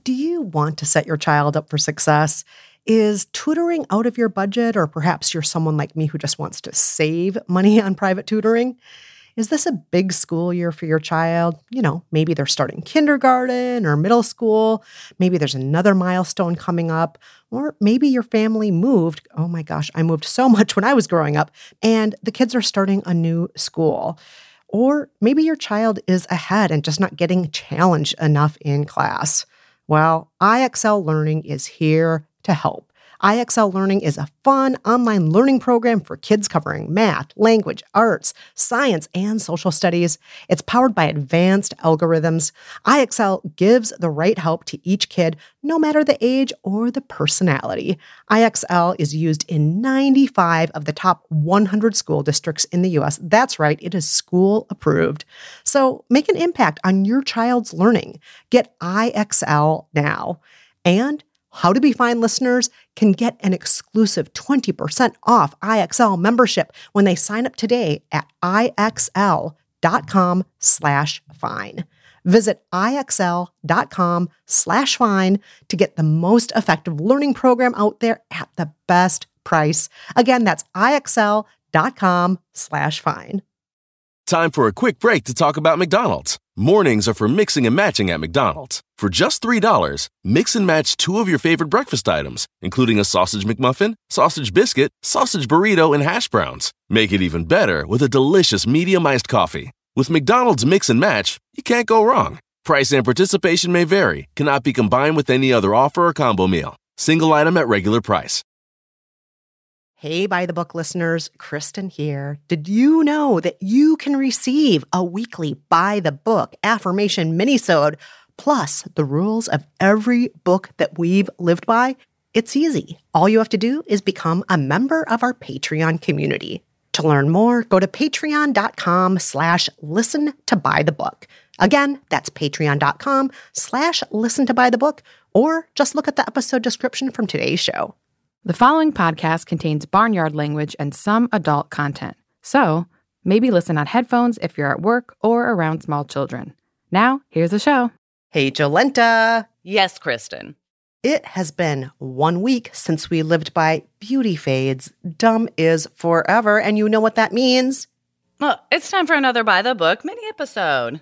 Do you want to set your child up for success? Is tutoring out of your budget, or perhaps you're someone like me who just wants to save money on private tutoring? Is this a big school year for your child? Maybe they're starting kindergarten or middle school. Maybe there's another milestone coming up. Or maybe your family moved. Oh my gosh, I moved so much when I was growing up. And the kids are starting a new school. Or maybe your child is ahead and just not getting challenged enough in class. Well, IXL Learning is here to help. IXL Learning is a fun online learning program for kids covering math, language, arts, science, and social studies. It's powered by advanced algorithms. IXL gives the right help to each kid, no matter the age or the personality. IXL is used in 95 of the top 100 school districts in the U.S. That's right, it is school approved. So make an impact on your child's learning. Get IXL now. And How to Be Fine listeners can get an exclusive 20% off IXL membership when they sign up today at IXL.com/fine. Visit IXL.com/fine to get the most effective learning program out there at the best price. Again, that's IXL.com/fine. Time for a quick break to talk about McDonald's. Mornings are for mixing and matching at McDonald's. For just $3, mix and match 2 of your favorite breakfast items, including a sausage McMuffin, sausage biscuit, sausage burrito, and hash browns. Make it even better with a delicious medium iced coffee. With McDonald's Mix and Match, you can't go wrong. Price and participation may vary, cannot be combined with any other offer or combo meal. Single item at regular price. Hey, By the Book listeners, Kristen here. Did you know that you can receive a weekly By the Book affirmation minisode, plus the rules of every book that we've lived by? It's easy. All you have to do is become a member of our Patreon community. To learn more, go to patreon.com/listen to By the Book. Again, that's patreon.com/listen to By the Book, or just look at the episode description from today's show. The following podcast contains barnyard language and some adult content, so maybe listen on headphones if you're at work or around small children. Now, here's the show. Hey, Jolenta. Yes, Kristen. It has been 1 week since we lived by Beauty Fades. Dumb is forever, and you know what that means. Well, it's time for another By the Book mini episode.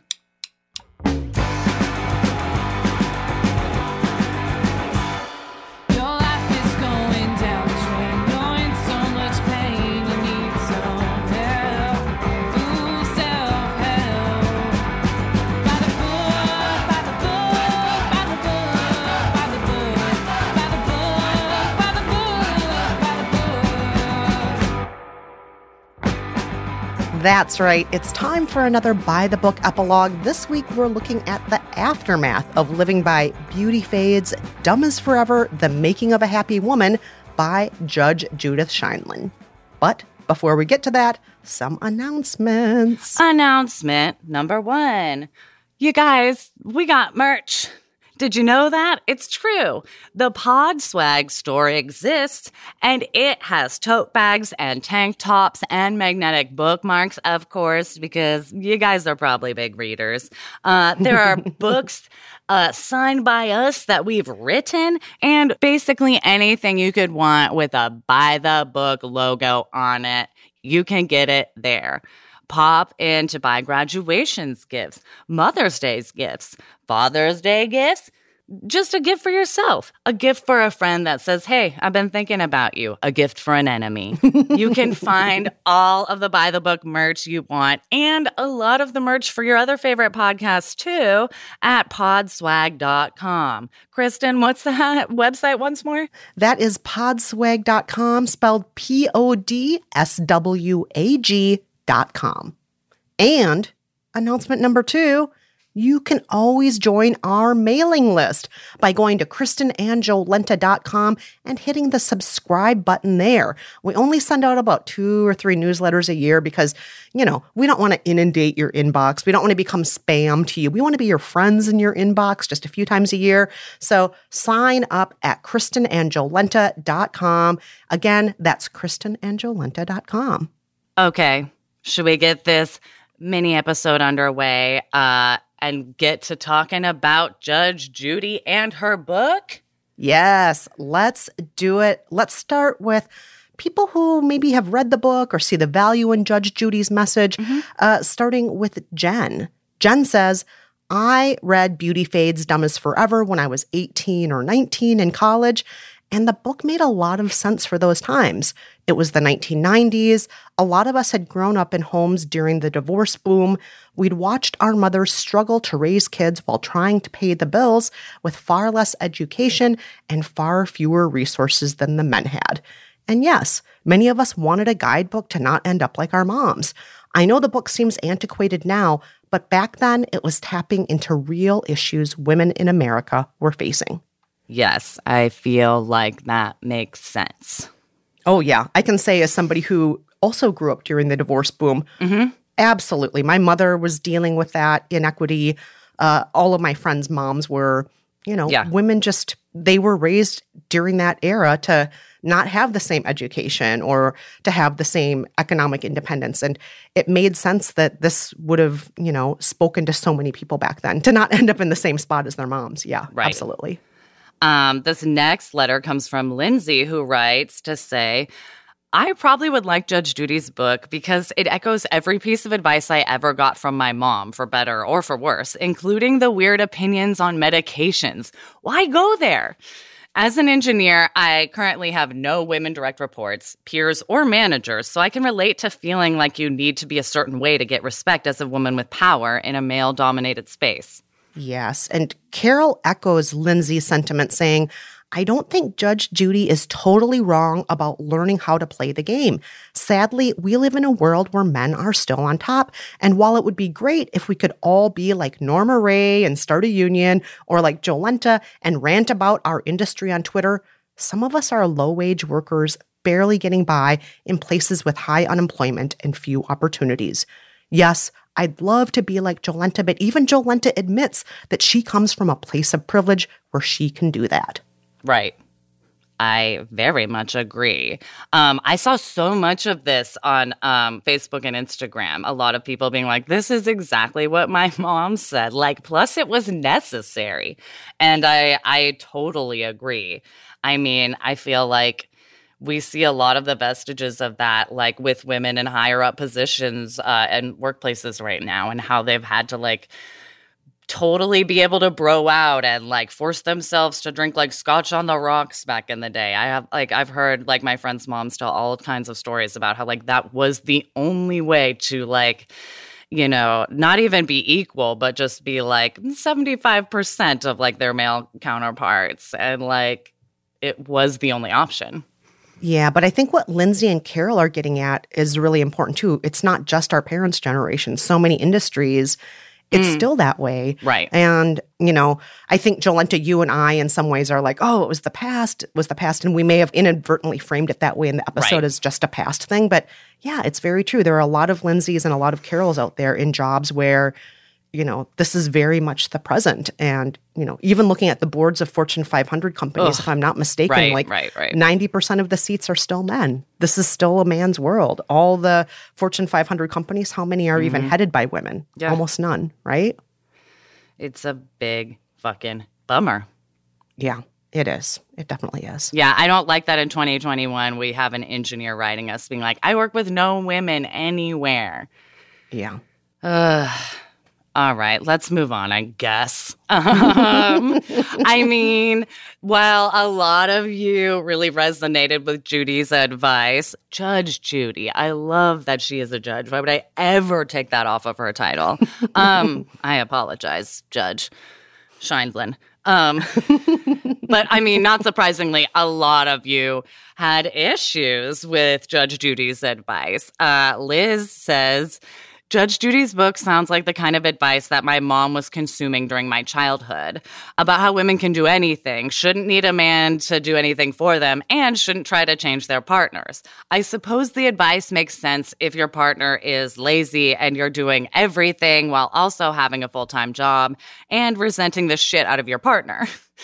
That's right. It's time for another By the Book epilogue. This week, we're looking at the aftermath of living by Beauty Fades, Dumb is Forever, The Making of a Happy Woman by Judge Judith Sheindlin. But before we get to that, some announcements. Announcement number 1. You guys, we got merch. Did you know that? It's true. The Pod Swag store exists, and it has tote bags and tank tops and magnetic bookmarks, of course, because you guys are probably big readers. There are books signed by us that we've written, and basically anything you could want with a By the Book logo on it, you can get it there. Pop in to buy graduations gifts, Mother's Day's gifts, Father's Day gifts, just a gift for yourself, a gift for a friend that says, hey, I've been thinking about you, a gift for an enemy. You can find all of the By the Book merch you want and a lot of the merch for your other favorite podcasts too at podswag.com. Kristen, what's that website once more? That is podswag.com, spelled PODSWAG.com. And announcement number 2, you can always join our mailing list by going to KristenandJolenta.com and hitting the subscribe button there. We only send out about 2 or 3 newsletters a year because, we don't want to inundate your inbox. We don't want to become spam to you. We want to be your friends in your inbox just a few times a year. So sign up at KristenandJolenta.com. Again, that's KristenandJolenta.com. Okay, should we get this mini episode underway? and get to talking about Judge Judy and her book? Yes, let's do it. Let's start with people who maybe have read the book or see the value in Judge Judy's message, starting with Jen. Jen says, I read Beauty Fades, Dumb as Forever when I was 18 or 19 in college, and the book made a lot of sense for those times. It was the 1990s. A lot of us had grown up in homes during the divorce boom. We'd watched our mothers struggle to raise kids while trying to pay the bills with far less education and far fewer resources than the men had. And yes, many of us wanted a guidebook to not end up like our moms. I know the book seems antiquated now, but back then it was tapping into real issues women in America were facing. Yes, I feel like that makes sense. Oh, yeah. I can say as somebody who also grew up during the divorce boom, absolutely. My mother was dealing with that inequity. All of my friends' moms were, women just, they were raised during that era to not have the same education or to have the same economic independence. And it made sense that this would have, spoken to so many people back then to not end up in the same spot as their moms. Yeah, right. Absolutely. This next letter comes from Lindsay, who writes to say, I probably would like Judge Judy's book because it echoes every piece of advice I ever got from my mom, for better or for worse, including the weird opinions on medications. Why go there? As an engineer, I currently have no women direct reports, peers, or managers, so I can relate to feeling like you need to be a certain way to get respect as a woman with power in a male-dominated space. Yes, and Carol echoes Lindsay's sentiment saying, I don't think Judge Judy is totally wrong about learning how to play the game. Sadly, we live in a world where men are still on top, and while it would be great if we could all be like Norma Ray and start a union, or like Jolenta and rant about our industry on Twitter, some of us are low-wage workers barely getting by in places with high unemployment and few opportunities. Yes, I'd love to be like Jolenta, but even Jolenta admits that she comes from a place of privilege where she can do that. Right. I very much agree. I saw so much of this on Facebook and Instagram. A lot of people being like, this is exactly what my mom said. Like, plus it was necessary. And I totally agree. I mean, I feel like we see a lot of the vestiges of that, like with women in higher up positions and workplaces right now, and how they've had to like totally be able to bro out and like force themselves to drink like scotch on the rocks back in the day. I've heard like my friends' moms tell all kinds of stories about how like that was the only way to like, not even be equal, but just be like 75% of like their male counterparts. And like it was the only option. Yeah, but I think what Lindsay and Carol are getting at is really important too. It's not just our parents' generation. So many industries, it's still that way. Right. And, I think, Jolenta, you and I in some ways are like, oh, it was the past. And we may have inadvertently framed it that way in the episode as just a past thing. But yeah, it's very true. There are a lot of Lindsays and a lot of Carols out there in jobs where, this is very much the present. And, even looking at the boards of Fortune 500 companies, if I'm not mistaken, 90% of the seats are still men. This is still a man's world. All the Fortune 500 companies, how many are even headed by women? Yeah. Almost none, right? It's a big fucking bummer. Yeah, it is. It definitely is. Yeah, I don't like that in 2021 we have an engineer writing us being like, I work with no women anywhere. Yeah. All right, let's move on, I guess. I mean, while a lot of you really resonated with Judy's advice, Judge Judy, I love that she is a judge. Why would I ever take that off of her title? I apologize, Judge Scheindlin. But I mean, not surprisingly, a lot of you had issues with Judge Judy's advice. Liz says, Judge Judy's book sounds like the kind of advice that my mom was consuming during my childhood about how women can do anything, shouldn't need a man to do anything for them, and shouldn't try to change their partners. I suppose the advice makes sense if your partner is lazy and you're doing everything while also having a full-time job and resenting the shit out of your partner.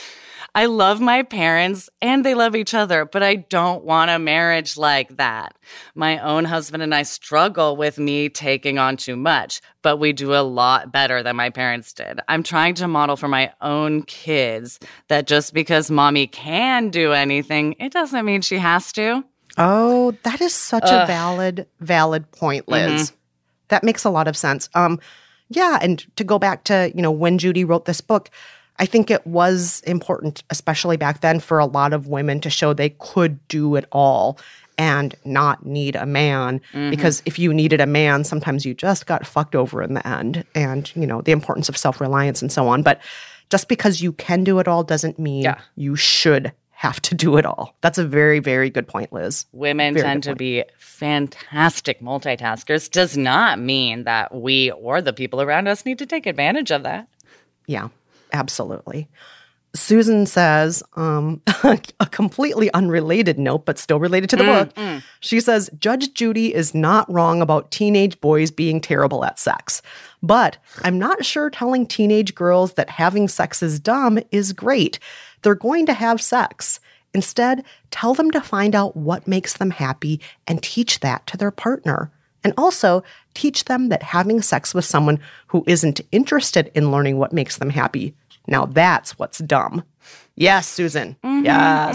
I love my parents and they love each other, but I don't want a marriage like that. My own husband and I struggle with me taking on too much, but we do a lot better than my parents did. I'm trying to model for my own kids that just because mommy can do anything, it doesn't mean she has to. Oh, that is such a valid point, Liz. That makes a lot of sense. Yeah, and to go back to, when Judy wrote this book, I think it was important, especially back then, for a lot of women to show they could do it all and not need a man. Because if you needed a man, sometimes you just got fucked over in the end. And, the importance of self-reliance and so on. But just because you can do it all doesn't mean you should have to do it all. That's a very, very good point, Liz. Women tend to be fantastic multitaskers. Does not mean that we or the people around us need to take advantage of that. Yeah, absolutely. Susan says, a completely unrelated note, but still related to the book. She says, Judge Judy is not wrong about teenage boys being terrible at sex. But I'm not sure telling teenage girls that having sex is dumb is great. They're going to have sex. Instead, tell them to find out what makes them happy and teach that to their partner. And also teach them that having sex with someone who isn't interested in learning what makes them happy, now that's what's dumb. Yes, Susan. Yes.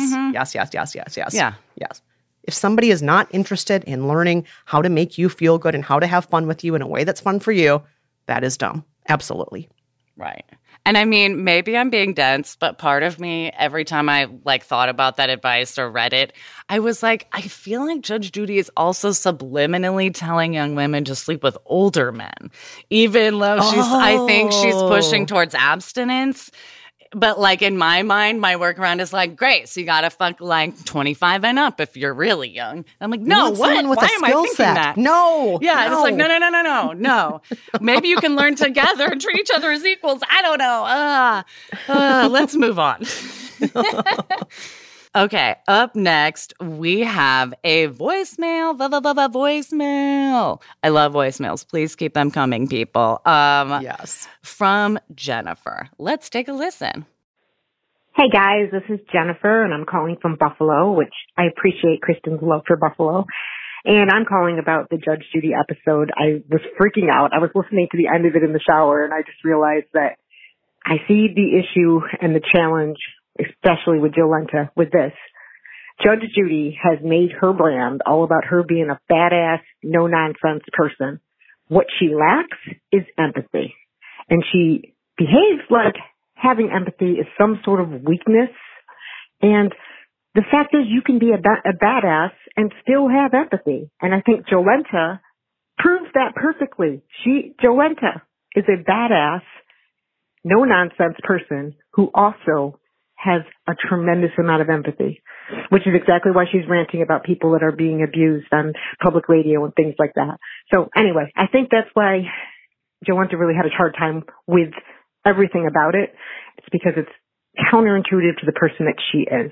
Yeah. Yes. If somebody is not interested in learning how to make you feel good and how to have fun with you in a way that's fun for you, that is dumb. Absolutely. Right. And I mean, maybe I'm being dense, but part of me, every time I thought about that advice or read it, I was like, I feel like Judge Judy is also subliminally telling young women to sleep with older men, even though I think she's pushing towards abstinence. But in my mind, my workaround is great. So you got to fuck 25 and up if you're really young. I'm like, no, what? Why am I thinking that? No. Yeah, no. It's no. Maybe you can learn together and treat each other as equals. I don't know. Let's move on. Okay, up next, we have a voicemail. Voicemail. I love voicemails. Please keep them coming, people. Yes. From Jennifer. Let's take a listen. Hey, guys. This is Jennifer, and I'm calling from Buffalo, which I appreciate Kristen's love for Buffalo. And I'm calling about the Judge Judy episode. I was freaking out. I was listening to the end of it in the shower, and I just realized that I see the issue and the challenge, especially with Jolenta, with this. Judge Judy has made her brand all about her being a badass, no-nonsense person. What she lacks is empathy. And she behaves like having empathy is some sort of weakness. And the fact is you can be a badass and still have empathy. And I think Jolenta proves that perfectly. Jolenta is a badass, no-nonsense person who also has a tremendous amount of empathy, which is exactly why she's ranting about people that are being abused on public radio and things like that. So anyway, I think that's why Jolenta really had a hard time with everything about it. It's because it's counterintuitive to the person that she is.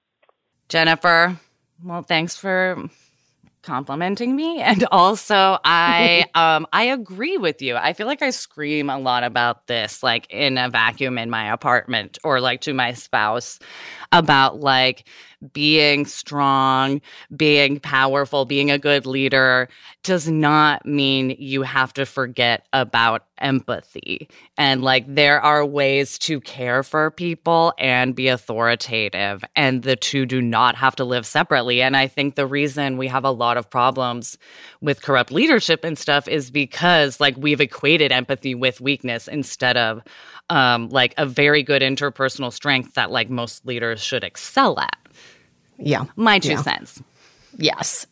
Jennifer, well, thanks for complimenting me. And also, I agree with you. I feel like I scream a lot about this, in a vacuum in my apartment or to my spouse about being strong, being powerful, being a good leader does not mean you have to forget about empathy. And there are ways to care for people and be authoritative, and the two do not have to live separately. And I think the reason we have a lot of problems with corrupt leadership and stuff is because we've equated empathy with weakness instead of a very good interpersonal strength that most leaders should excel at. Yeah. My 2 cents. Yes.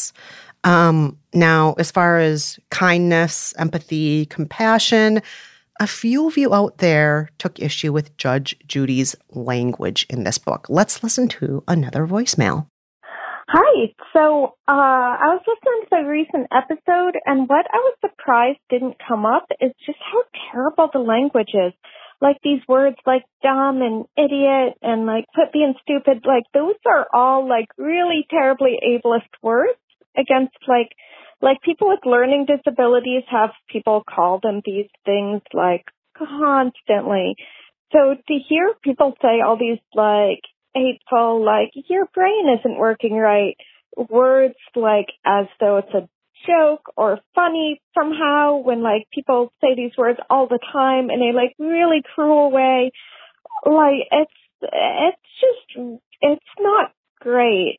Now, as far as kindness, empathy, compassion, a few of you out there took issue with Judge Judy's language in this book. Let's listen to another voicemail. Hi. So I was listening to the recent episode, and what I was surprised didn't come up is just how terrible the language is. These words like dumb and idiot and quit being stupid, those are all really terribly ableist words against people with learning disabilities have people call them these things constantly. So to hear people say all these like hateful, like your brain isn't working right, words like as though it's a joke or funny somehow, when like people say these words all the time in a like really cruel way, like it's not great.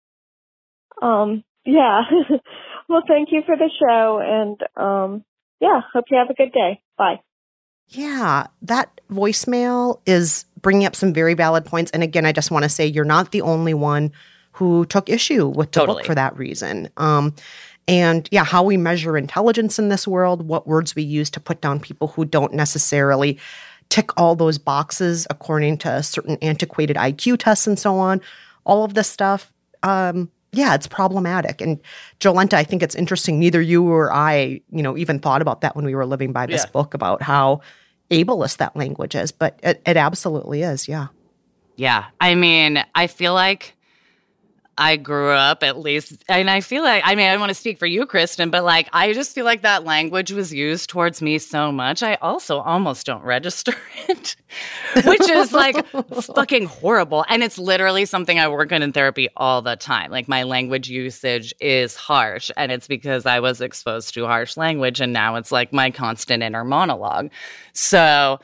Yeah. Well, thank you for the show, and yeah, hope you have a good day. Bye. Yeah, that voicemail is bringing up some very valid points. And again, I just want to say you're not the only one who took issue with the book for that reason. And yeah, how we measure intelligence in this world, what words we use to put down people who don't necessarily tick all those boxes according to certain antiquated IQ tests and so on, all of this stuff. Yeah, it's problematic. And Jolenta, I think it's interesting. Neither you or I, even thought about that when we were living by this book about how ableist that language is. But it absolutely is, yeah. Yeah. I mean, I feel like I grew up at least, and I feel like, I don't want to speak for you, Kristen, but like, I just feel like that language was used towards me so much. I also almost don't register it, which is like fucking horrible. And it's literally something I work on in therapy all the time. Like my language usage is harsh, and it's because I was exposed to harsh language, and now it's like my constant inner monologue. So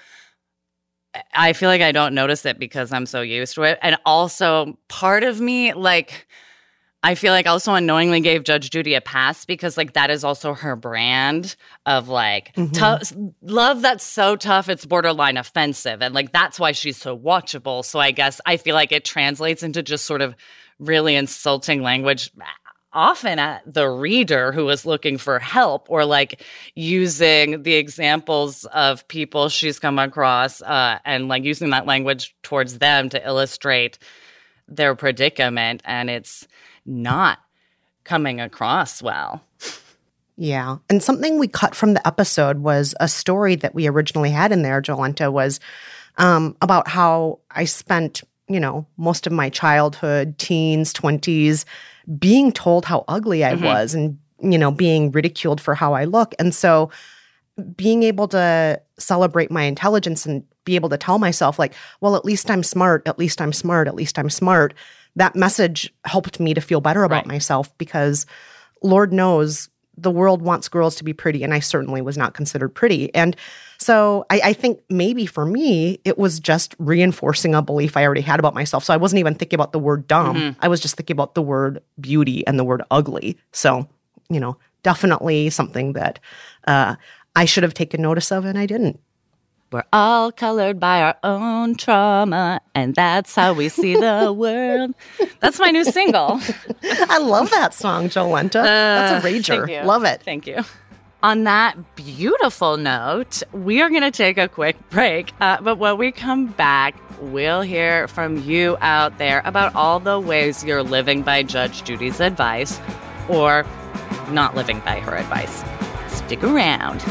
I feel like I don't notice it because I'm so used to it. And also part of me, like, I feel like also unknowingly gave Judge Judy a pass because, like, that is also her brand of, like, love that's so tough it's borderline offensive. And, like, that's why she's so watchable. So I guess I feel like it translates into just sort of really insulting language often at the reader who is looking for help, or like using the examples of people she's come across and like using that language towards them to illustrate their predicament, and it's not coming across well. Yeah. And something we cut from the episode was a story that we originally had in there, Jolenta, was about how I spent, most of my childhood, teens, 20s, being told how ugly I was and, being ridiculed for how I look. And so being able to celebrate my intelligence and be able to tell myself like, well, at least I'm smart, at least I'm smart, at least I'm smart. That message helped me to feel better about myself, because Lord knows the world wants girls to be pretty, and I certainly was not considered pretty. And so I think maybe for me, it was just reinforcing a belief I already had about myself. So I wasn't even thinking about the word dumb. I was just thinking about the word beauty and the word ugly. So, definitely something that I should have taken notice of, and I didn't. We're all colored by our own trauma, and that's how we see the world. That's my new single. I love that song, Jolenta. That's a rager. Thank you. Love it. Thank you. On that beautiful note, we are going to take a quick break. But when we come back, we'll hear from you out there about all the ways you're living by Judge Judy's advice, or not living by her advice. Stick around.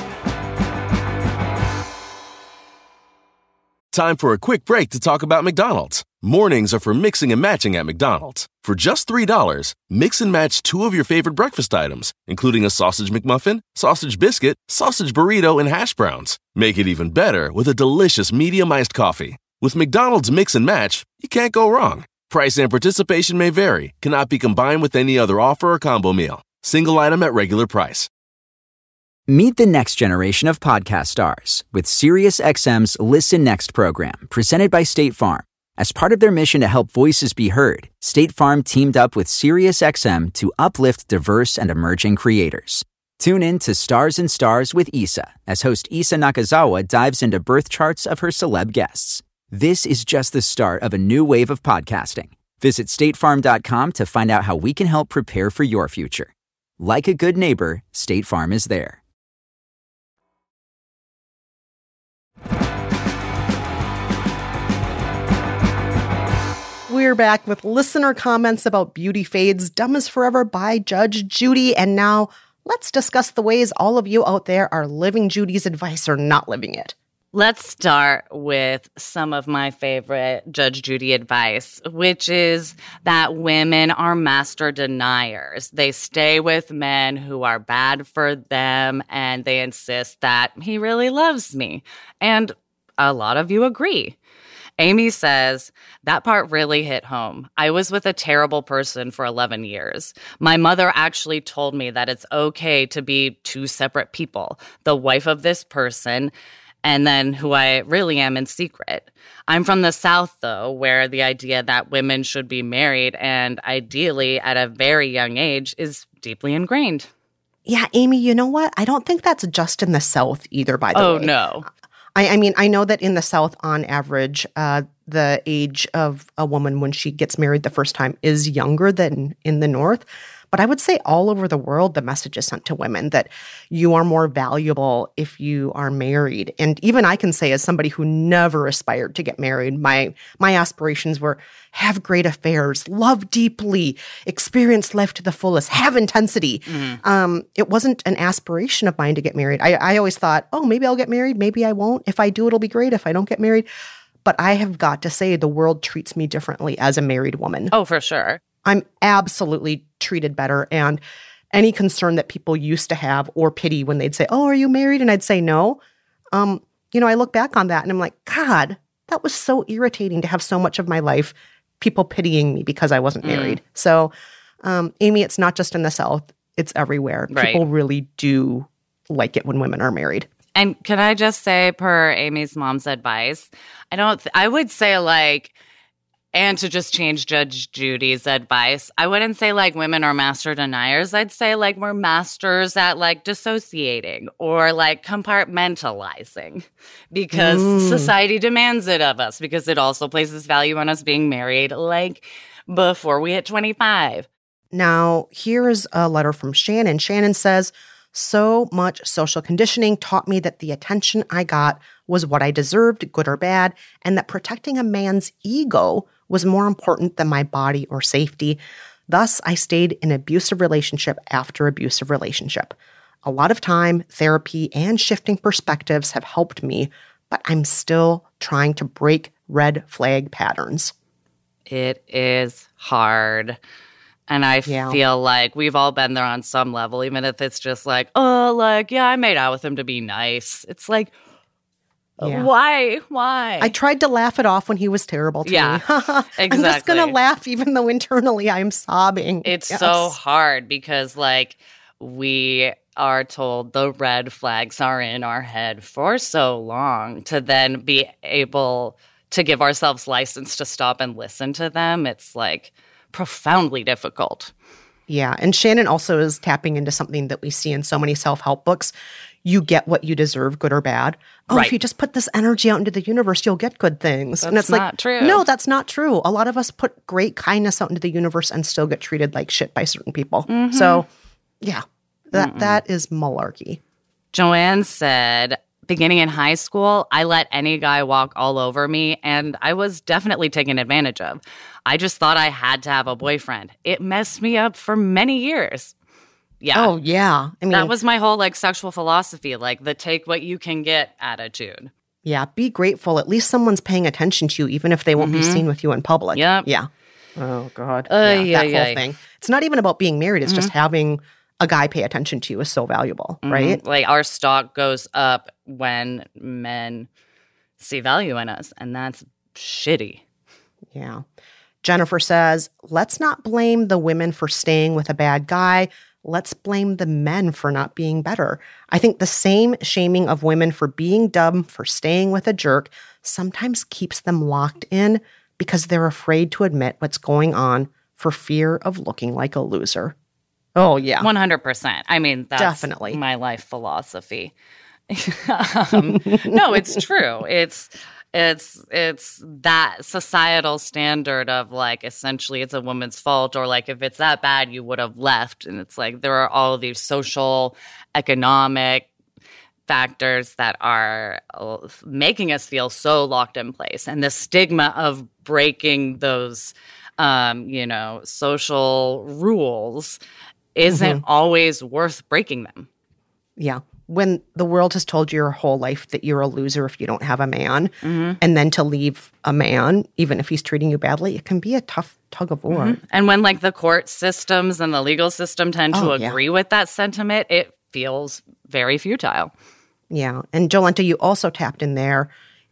Time for a quick break to talk about McDonald's. Mornings are for mixing and matching at McDonald's. For just $3, mix and match 2 of your favorite breakfast items, including a sausage McMuffin, sausage biscuit, sausage burrito, and hash browns. Make it even better with a delicious medium-iced coffee. With McDonald's Mix and Match, you can't go wrong. Price and participation may vary. Cannot be combined with any other offer or combo meal. Single item at regular price. Meet the next generation of podcast stars with SiriusXM's Listen Next program, presented by State Farm. As part of their mission to help voices be heard, State Farm teamed up with SiriusXM to uplift diverse and emerging creators. Tune in to Stars and Stars with Issa, as host Issa Nakazawa dives into birth charts of her celeb guests. This is just the start of a new wave of podcasting. Visit statefarm.com to find out how we can help prepare for your future. Like a good neighbor, State Farm is there. We're back with listener comments about Beauty Fades, Dumb as Forever by Judge Judy. And now let's discuss the ways all of you out there are living Judy's advice or not living it. Let's start with some of my favorite Judge Judy advice, which is that women are master deniers. They stay with men who are bad for them, and they insist that he really loves me. And a lot of you agree. Amy says, that part really hit home. I was with a terrible person for 11 years. My mother actually told me that it's okay to be two separate people, the wife of this person and then who I really am in secret. I'm from the South, though, where the idea that women should be married and ideally at a very young age is deeply ingrained. Yeah, Amy, you know what? I don't think that's just in the South either, by the way. Oh, no. I mean, I know that in the South, on average, the age of a woman when she gets married the first time is younger than in the North. But I would say all over the world, the message is sent to women that you are more valuable if you are married. And even I can say, as somebody who never aspired to get married, my aspirations were have great affairs, love deeply, experience life to the fullest, have intensity. Mm-hmm. It wasn't an aspiration of mine to get married. I always thought, oh, maybe I'll get married. Maybe I won't. If I do, it'll be great. If I don't get married. But I have got to say the world treats me differently as a married woman. Oh, for sure. I'm absolutely treated better. And any concern that people used to have or pity when they'd say, oh, are you married? And I'd say no. I look back on that and I'm like, God, that was so irritating to have so much of my life people pitying me because I wasn't married. So, Amy, it's not just in the South. It's everywhere. Right. People really do like it when women are married. And can I just say, per Amy's mom's advice, I would say and to just change Judge Judy's advice, I wouldn't say women are master deniers. I'd say we're masters at dissociating or compartmentalizing because society demands it of us because it also places value on us being married before we hit 25. Now, here's a letter from Shannon. Shannon says, so much social conditioning taught me that the attention I got was what I deserved, good or bad, and that protecting a man's ego was more important than my body or safety. Thus, I stayed in abusive relationship after abusive relationship. A lot of time, therapy, and shifting perspectives have helped me, but I'm still trying to break red flag patterns. It is hard. And I feel like we've all been there on some level, even if it's just I made out with him to be nice. It's why? I tried to laugh it off when he was terrible to me. Exactly. I'm just going to laugh even though internally I'm sobbing. It's so hard because we are told the red flags are in our head for so long to then be able to give ourselves license to stop and listen to them. It's profoundly difficult. Yeah. And Shannon also is tapping into something that we see in so many self-help books. You get what you deserve, good or bad. Oh, right. If you just put this energy out into the universe, you'll get good things. That's and it's not true. No, that's not true. A lot of us put great kindness out into the universe and still get treated like shit by certain people. Mm-hmm. So, yeah, that is malarkey. Joanne said, beginning in high school, I let any guy walk all over me, and I was definitely taken advantage of. I just thought I had to have a boyfriend. It messed me up for many years. Yeah. Oh, yeah. I mean, that was my whole sexual philosophy, the take what you can get attitude. Yeah. Be grateful. At least someone's paying attention to you, even if they won't be seen with you in public. Yep. Yeah. Oh, God. That whole thing. It's not even about being married. It's just having a guy pay attention to you is so valuable, right? Our stock goes up when men see value in us, and that's shitty. Yeah. Jennifer says, let's not blame the women for staying with a bad guy. Let's blame the men for not being better. I think the same shaming of women for being dumb, for staying with a jerk, sometimes keeps them locked in because they're afraid to admit what's going on for fear of looking like a loser. Oh, yeah. 100%. I mean, that's definitely my life philosophy. No, it's true. It's that societal standard of essentially it's a woman's fault or if it's that bad, you would have left. And it's there are all of these social, economic factors that are making us feel so locked in place. And the stigma of breaking those, social rules isn't always worth breaking them. Yeah. When the world has told you your whole life that you're a loser if you don't have a man, and then to leave a man, even if he's treating you badly, it can be a tough tug of war. And when the court systems and the legal system tend to agree with that sentiment, it feels very futile. Yeah. And Jolenta, you also tapped in there.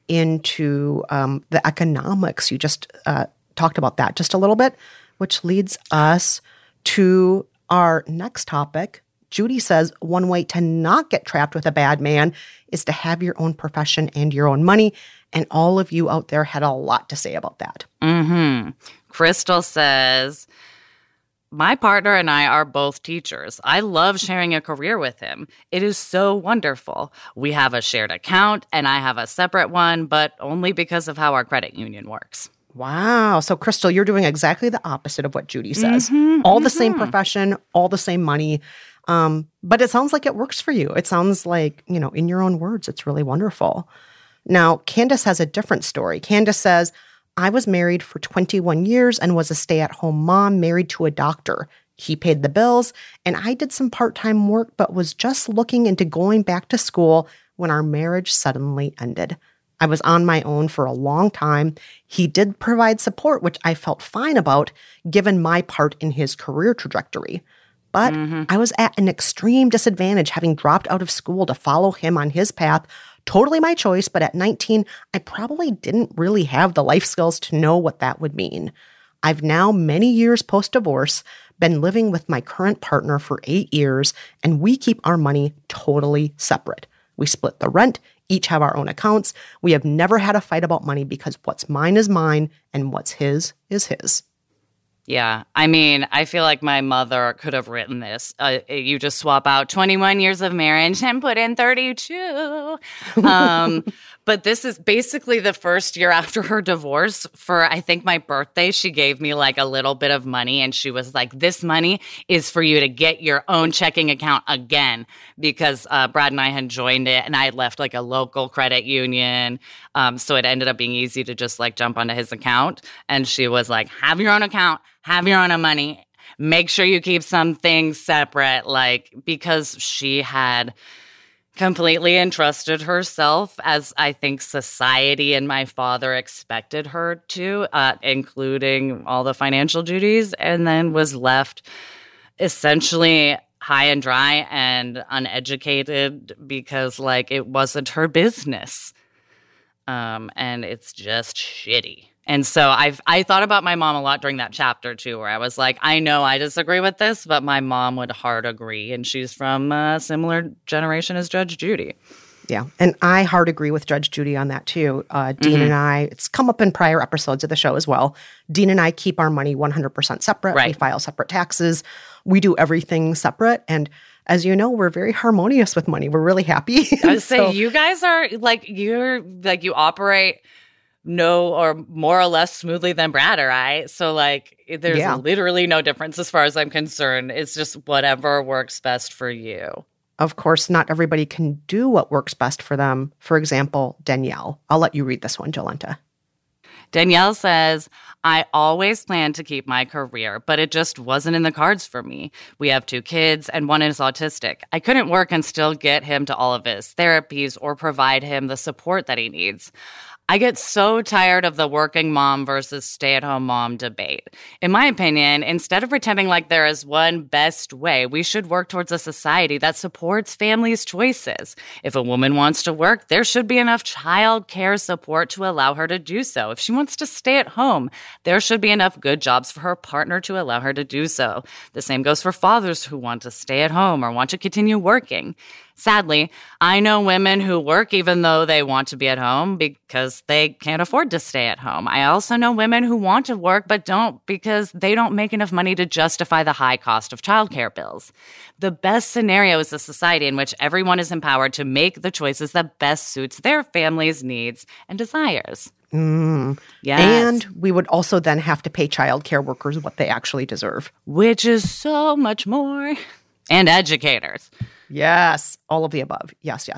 into the economics. You just talked about that just a little bit, which leads us to our next topic. Judy says one way to not get trapped with a bad man is to have your own profession and your own money. And all of you out there had a lot to say about that. Crystal says, my partner and I are both teachers. I love sharing a career with him. It is so wonderful. We have a shared account and I have a separate one, but only because of how our credit union works. Wow. So, Crystal, you're doing exactly the opposite of what Judy says. All the same profession, all the same money. But it sounds like it works for you. It sounds like, in your own words, it's really wonderful. Now, Candace has a different story. Candace says, I was married for 21 years and was a stay-at-home mom married to a doctor. He paid the bills, and I did some part-time work, but was just looking into going back to school when our marriage suddenly ended. I was on my own for a long time. He did provide support, which I felt fine about, given my part in his career trajectory. But I was at an extreme disadvantage having dropped out of school to follow him on his path. Totally my choice, but at 19, I probably didn't really have the life skills to know what that would mean. I've now, many years post-divorce, been living with my current partner for 8 years, and we keep our money totally separate. We split the rent, each have our own accounts. We have never had a fight about money because what's mine is mine, and what's his is his. Yeah. I mean, I feel like my mother could have written this. You just swap out 21 years of marriage and put in 32. But this is basically the first year after her divorce. For, I think, my birthday, she gave me like a little bit of money. And she was like, this money is for you to get your own checking account again. Because Brad and I had joined it and I had left like a local credit union. So it ended up being easy to just like jump onto his account. And she was like, have your own account. Have your own money. Make sure you keep some things separate, because she had completely entrusted herself, as I think society and my father expected her to, including all the financial duties, and then was left essentially high and dry and uneducated because, it wasn't her business. And it's just shitty. And so I thought about my mom a lot during that chapter, too, where I was like, I know I disagree with this, but my mom would hard agree. And she's from a similar generation as Judge Judy. Yeah. And I hard agree with Judge Judy on that, too. Dean and I, it's come up in prior episodes of the show as well. Dean and I keep our money 100% separate. Right. We file separate taxes. We do everything separate. And as you know, we're very harmonious with money. We're really happy. I would say you guys are you operate no or more or less smoothly than Brad or I. So there's literally no difference as far as I'm concerned. It's just whatever works best for you. Of course, not everybody can do what works best for them. For example, Danielle. I'll let you read this one, Jolenta. Danielle says, I always planned to keep my career, but it just wasn't in the cards for me. We have 2 kids and one is autistic. I couldn't work and still get him to all of his therapies or provide him the support that he needs. I get so tired of the working mom versus stay-at-home mom debate. In my opinion, instead of pretending like there is one best way, we should work towards a society that supports families' choices. If a woman wants to work, there should be enough child care support to allow her to do so. If she wants to stay at home, there should be enough good jobs for her partner to allow her to do so. The same goes for fathers who want to stay at home or want to continue working. Sadly, I know women who work even though they want to be at home because they can't afford to stay at home. I also know women who want to work but don't because they don't make enough money to justify the high cost of childcare bills. The best scenario is a society in which everyone is empowered to make the choices that best suits their family's needs and desires. Yes. And we would also then have to pay childcare workers what they actually deserve. Which is so much more. And educators. Yes, all of the above. Yes.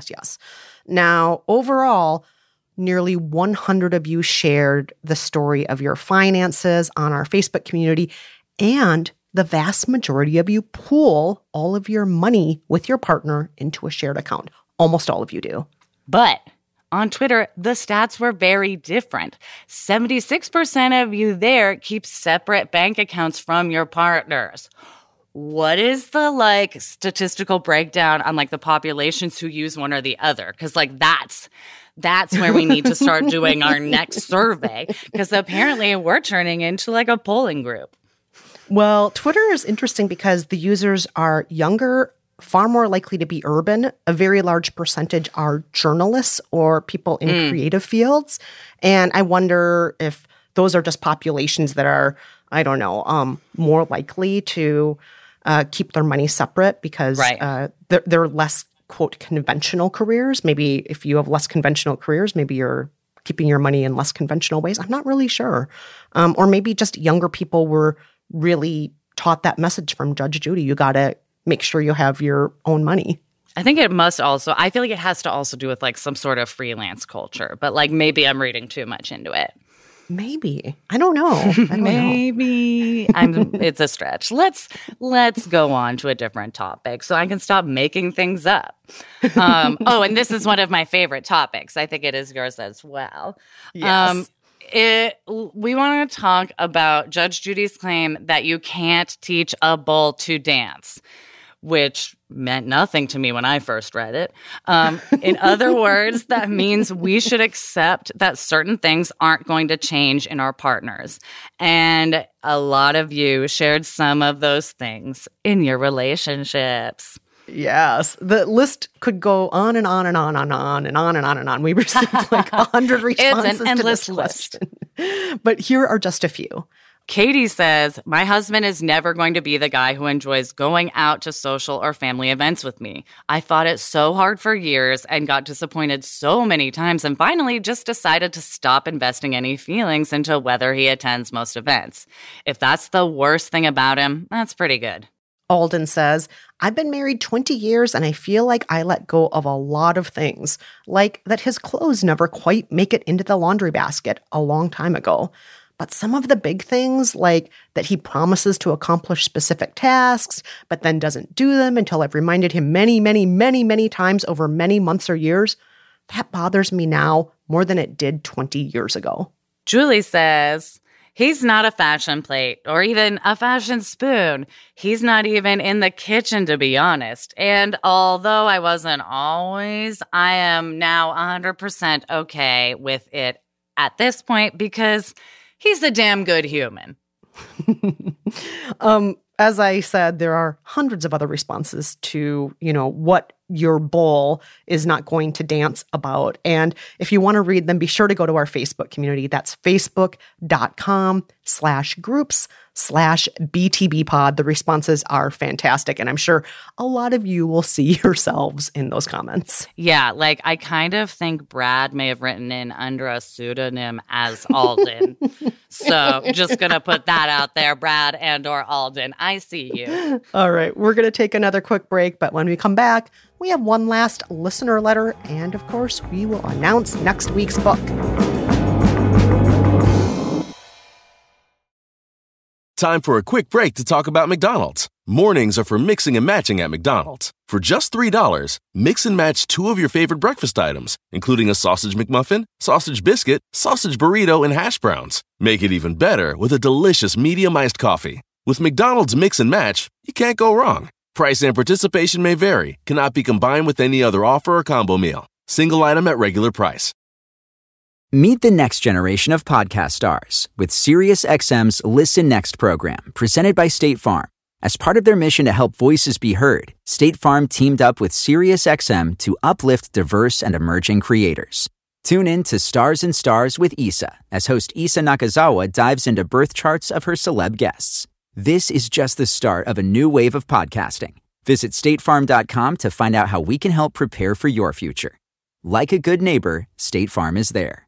Now, overall, nearly 100 of you shared the story of your finances on our Facebook community, and the vast majority of you pool all of your money with your partner into a shared account. Almost all of you do. But on Twitter, the stats were very different. 76% of you there keep separate bank accounts from your partners. What is the statistical breakdown on the populations who use one or the other? Because That's where we need to start doing our next survey, because apparently we're turning into like a polling group. Well, Twitter is interesting because the users are younger, far more likely to be urban. A very large percentage are journalists or people in creative fields. And I wonder if those are just populations that are, I don't know, more likely to keep their money separate because they're less, quote, conventional careers. Maybe if you have less conventional careers, maybe you're keeping your money in less conventional ways. I'm not really sure. Or maybe just younger people were really taught that message from Judge Judy. You got to make sure you have your own money. I think it must also, I feel like it has to also do with like some sort of freelance culture, but like maybe I'm reading too much into it. Maybe. I don't know. Maybe. It's a stretch. Let's go on to a different topic so I can stop making things up. And this is one of my favorite topics. I think it is yours as well. Yes. We want to talk about Judge Judy's claim that you can't teach a bull to dance, which meant nothing to me when I first read it. In other words, that means we should accept that certain things aren't going to change in our partners. And a lot of you shared some of those things in your relationships. Yes. The list could go on and on and on and on and on and on and on. We received like 100 responses it's an endless to this question. But here are just a few. Katie says, my husband is never going to be the guy who enjoys going out to social or family events with me. I fought it so hard for years and got disappointed so many times and finally just decided to stop investing any feelings into whether he attends most events. If that's the worst thing about him, that's pretty good. Alden says, I've been married 20 years and I feel like I let go of a lot of things, like that his clothes never quite make it into the laundry basket a long time ago. But some of the big things, like that he promises to accomplish specific tasks, but then doesn't do them until I've reminded him many, many, many, many times over many months or years, that bothers me now more than it did 20 years ago. Julie says, he's not a fashion plate or even a fashion spoon. He's not even in the kitchen, to be honest. And although I wasn't always, I am now 100% okay with it at this point because he's a damn good human. As I said, there are hundreds of other responses to, what your bull is not going to dance about. And if you want to read them, be sure to go to our Facebook community. That's facebook.com/groups/BTBpod. The responses are fantastic. And I'm sure a lot of you will see yourselves in those comments. Yeah, like I kind of think Brad may have written in under a pseudonym as Alden. So just going to put that out there, Brad and or Alden. I see you. All right, we're going to take another quick break. But when we come back, we have one last listener letter. And of course, we will announce next week's book. Time for a quick break to talk about McDonald's. Mornings are for mixing and matching at McDonald's. For just $3, mix and match 2 of your favorite breakfast items, including a sausage McMuffin, sausage biscuit, sausage burrito, and hash browns. Make it even better with a delicious medium iced coffee. With McDonald's Mix and Match, you can't go wrong. Price and participation may vary. Cannot be combined with any other offer or combo meal. Single item at regular price. Meet the next generation of podcast stars with SiriusXM's Listen Next program, presented by State Farm. As part of their mission to help voices be heard, State Farm teamed up with SiriusXM to uplift diverse and emerging creators. Tune in to Stars and Stars with Issa, as host Issa Nakazawa dives into birth charts of her celeb guests. This is just the start of a new wave of podcasting. Visit statefarm.com to find out how we can help prepare for your future. Like a good neighbor, State Farm is there.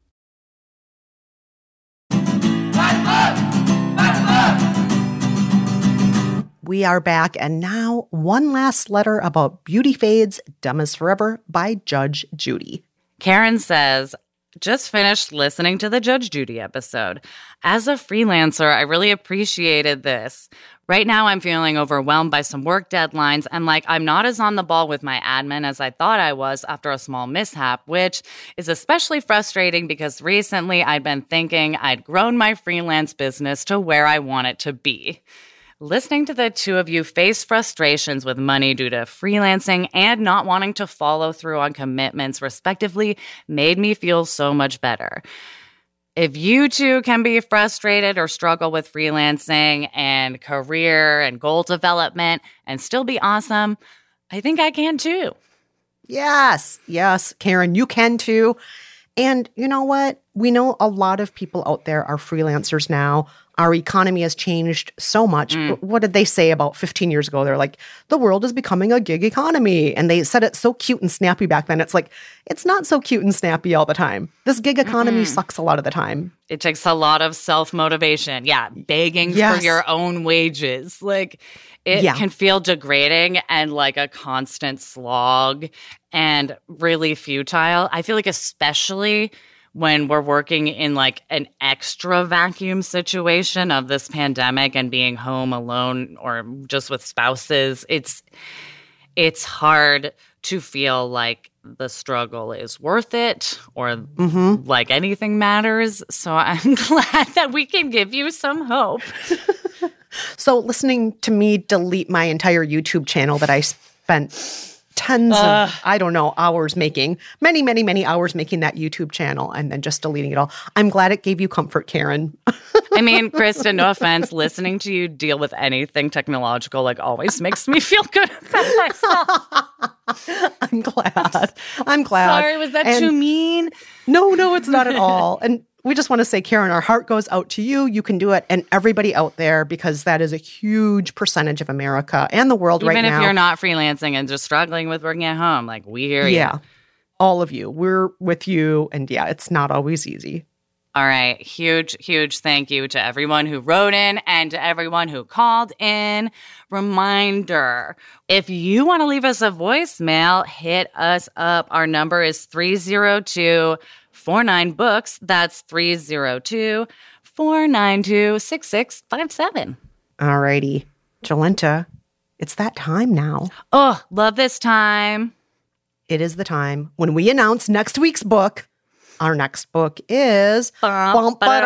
We are back, and now one last letter about Beauty Fades, Dumb as Forever by Judge Judy. Karen says, just finished listening to the Judge Judy episode. As a freelancer, I really appreciated this. Right now, I'm feeling overwhelmed by some work deadlines and like I'm not as on the ball with my admin as I thought I was after a small mishap, which is especially frustrating because recently I'd been thinking I'd grown my freelance business to where I want it to be. Listening to the two of you face frustrations with money due to freelancing and not wanting to follow through on commitments, respectively, made me feel so much better. If you too can be frustrated or struggle with freelancing and career and goal development and still be awesome, I think I can too. Yes, Karen, you can too. And you know what? We know a lot of people out there are freelancers now. Our economy has changed so much. What did they say about 15 years ago? They're like, the world is becoming a gig economy. And they said it so cute and snappy back then. It's like, it's not so cute and snappy all the time. This gig economy sucks a lot of the time. It takes a lot of self-motivation. Yeah, begging for your own wages. Like, it can feel degrading and like a constant slog and really futile. I feel like especially when we're working in like an extra vacuum situation of this pandemic and being home alone or just with spouses, it's hard to feel like the struggle is worth it or like anything matters. So I'm glad that we can give you some hope. So listening to me delete my entire YouTube channel that I spent tons of, hours making, many hours making that YouTube channel and then just deleting it all. I'm glad it gave you comfort, Karen. I mean, Kristen, no offense, listening to you deal with anything technological like always makes me feel good about myself. I'm glad. Sorry, was that too mean? No, it's not at all. And we just want to say, Karen, our heart goes out to you. You can do it. And everybody out there, because that is a huge percentage of America and the world right now. Even if you're not freelancing and just struggling with working at home, like we hear you. Yeah, all of you. We're with you. And yeah, it's not always easy. All right. Huge thank you to everyone who wrote in and to everyone who called in. Reminder, if you want to leave us a voicemail, hit us up. Our number is 302-49-BOOKS. That's 302-492-6657. All righty. Jolenta, it's that time now. Oh, love this time. It is the time when we announce next week's book. Our next book is How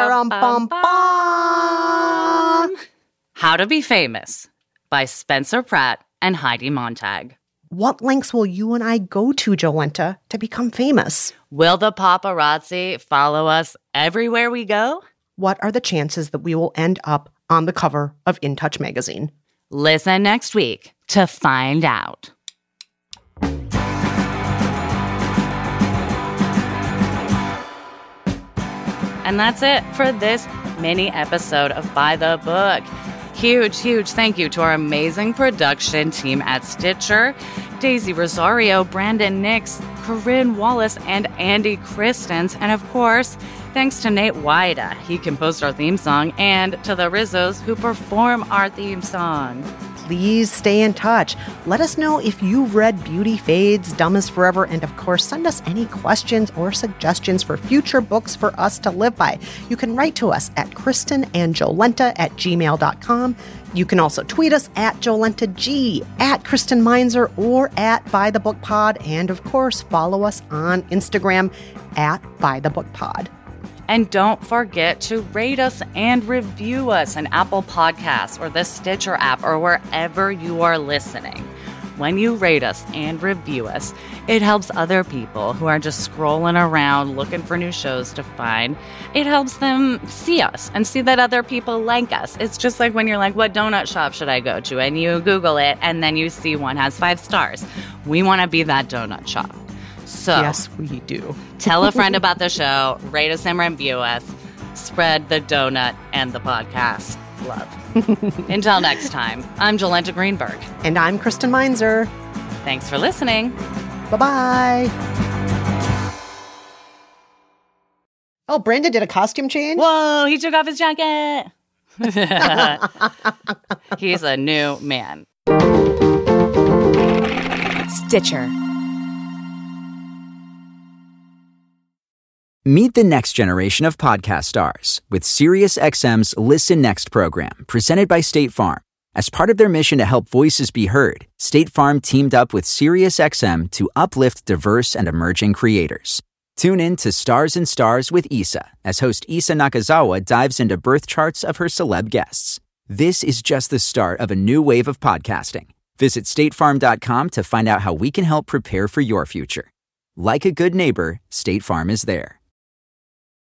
to Be Famous by Spencer Pratt and Heidi Montag. What lengths will you and I go to, Jolenta, to become famous? Will the paparazzi follow us everywhere we go? What are the chances that we will end up on the cover of In Touch magazine? Listen next week to find out. And that's it for this mini episode of By the Book. Huge thank you to our amazing production team at Stitcher, Daisy Rosario, Brandon Nix, Corinne Wallace, and Andy Christens. And of course, thanks to Nate Wida. He composed our theme song, and to the Rizzos who perform our theme song. Please stay in touch. Let us know if you've read Beauty Fades, Dumb is Forever, and of course, send us any questions or suggestions for future books for us to live by. You can write to us at kristenandjolenta@gmail.com. You can also tweet us at JolentaG, at Kristen Meinzer, or at By the Book Pod, and of course, follow us on Instagram at By the Book Pod. And don't forget to rate us and review us on Apple Podcasts or the Stitcher app or wherever you are listening. When you rate us and review us, it helps other people who are just scrolling around looking for new shows to find. It helps them see us and see that other people like us. It's just like when you're like, what donut shop should I go to? And you Google it and then you see one has 5 stars. We want to be that donut shop. So, yes, we do. Tell a friend about the show, rate us and review us, spread the donut and the podcast love. Until next time, I'm Jolenta Greenberg. And I'm Kristen Meinzer. Thanks for listening. Bye-bye. Oh, Brandon did a costume change? Whoa, he took off his jacket. He's a new man. Stitcher. Meet the next generation of podcast stars with SiriusXM's Listen Next program, presented by State Farm. As part of their mission to help voices be heard, State Farm teamed up with SiriusXM to uplift diverse and emerging creators. Tune in to Stars and Stars with Issa, as host Issa Nakazawa dives into birth charts of her celeb guests. This is just the start of a new wave of podcasting. Visit statefarm.com to find out how we can help prepare for your future. Like a good neighbor, State Farm is there.